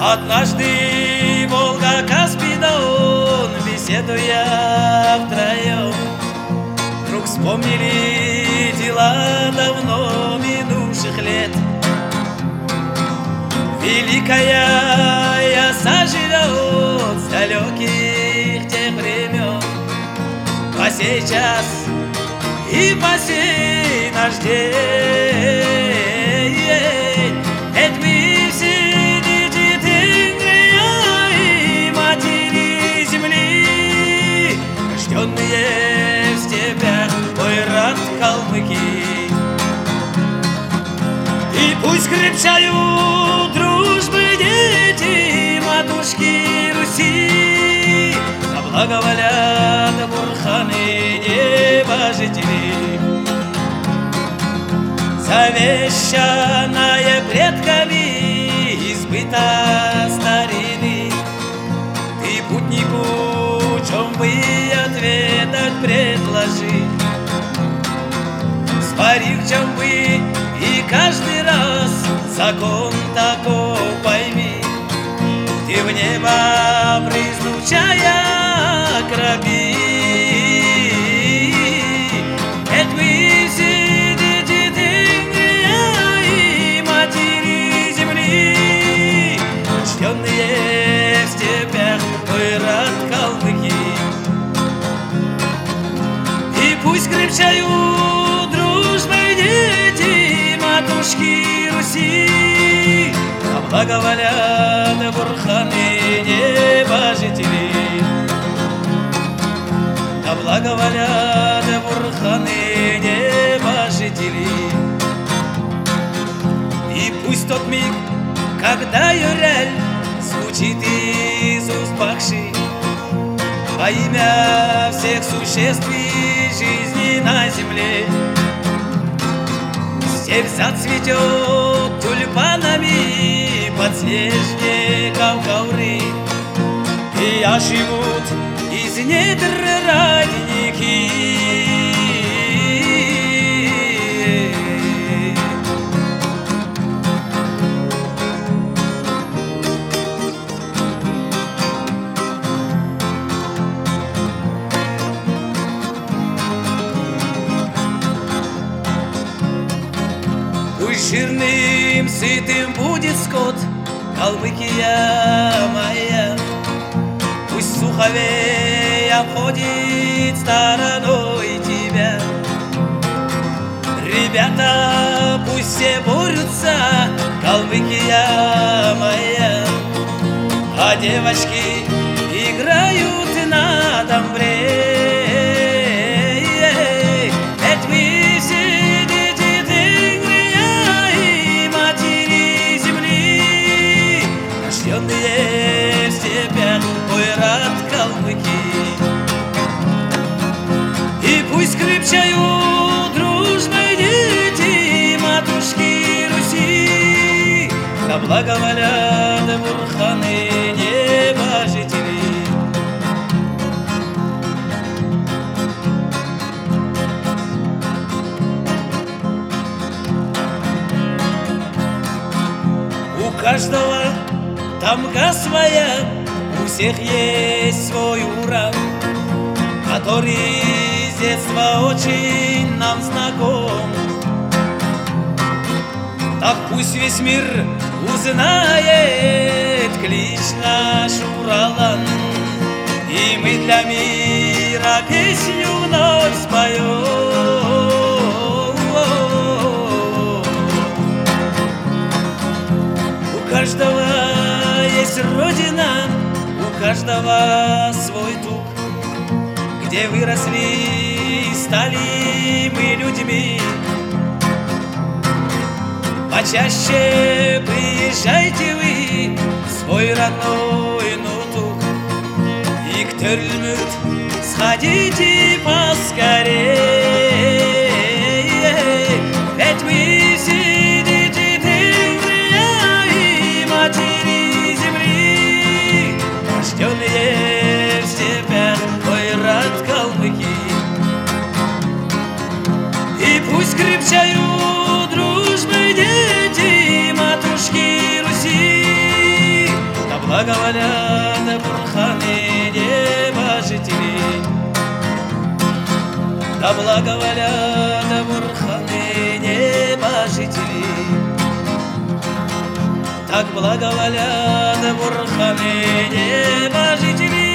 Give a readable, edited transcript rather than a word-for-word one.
Однажды Волга, Каспий, Дон, беседуя втроем, вдруг вспомнили дела давно минувших лет. Великая оса живет с далеких тех времен, по сей час и по сей наш день. Ведь мы все дети Тыгрия и матери земли, рожденные в степях Ойрат, калмыки. И пусть крепчают дружбы дети матушки Руси, да благоволят бурханы небожители. Завещанное предками избыта старины, ты путнику чем бы ответать предложи. Свари в чем бы и каждый раз закон такой пойми, ты в небо брызнув чая краби. Ведь мы все дети Тыгрия и матери земли, рожденные в степях Ойрат, калмыки. И пусть крепчают дружбой дети матушки Руси, да благоволят бурханы небожители. Да благоволят бурханы небожители. И пусть тот миг, когда Юрель звучит из уст Бахши, во имя всех существ и жизни на земле, степь зацветет тюльпанами подснежников ковры, и оживут из недр родники. Пусть жирным, сытым будет скот, Калмыкия моя. Пусть суховей обходит стороной тебя. Ребята, пусть все борются, Калмыкия моя, а девочки играют на домбре. Ведь мы все дети Тыгрия и матери земли, рожденные в степях Ойрат, калмыки. И пусть крепчают дружбой дети матушки Руси, да благоволят бурханы небожители. У каждого тамга своя, у всех есть свой урок, который с детства очень нам знаком. Так пусть весь мир узнает клич наш Уралан, и мы для мира песню вновь споем. У каждого есть родина, у каждого свой тук, где выросли и стали мы людьми. Почаще приезжайте вы в свой родной Нутук, и к Терльмюрт сходите поскорее. Ведь мы все дети Тыгрия и матери земли, рожденные в степях Ойрат, калмыки. И пусть крепчают дружбой дети матушки Руси, благоволят бурханы небожители, да благоволят бурханы небожители, так благоволят бурханы небожители.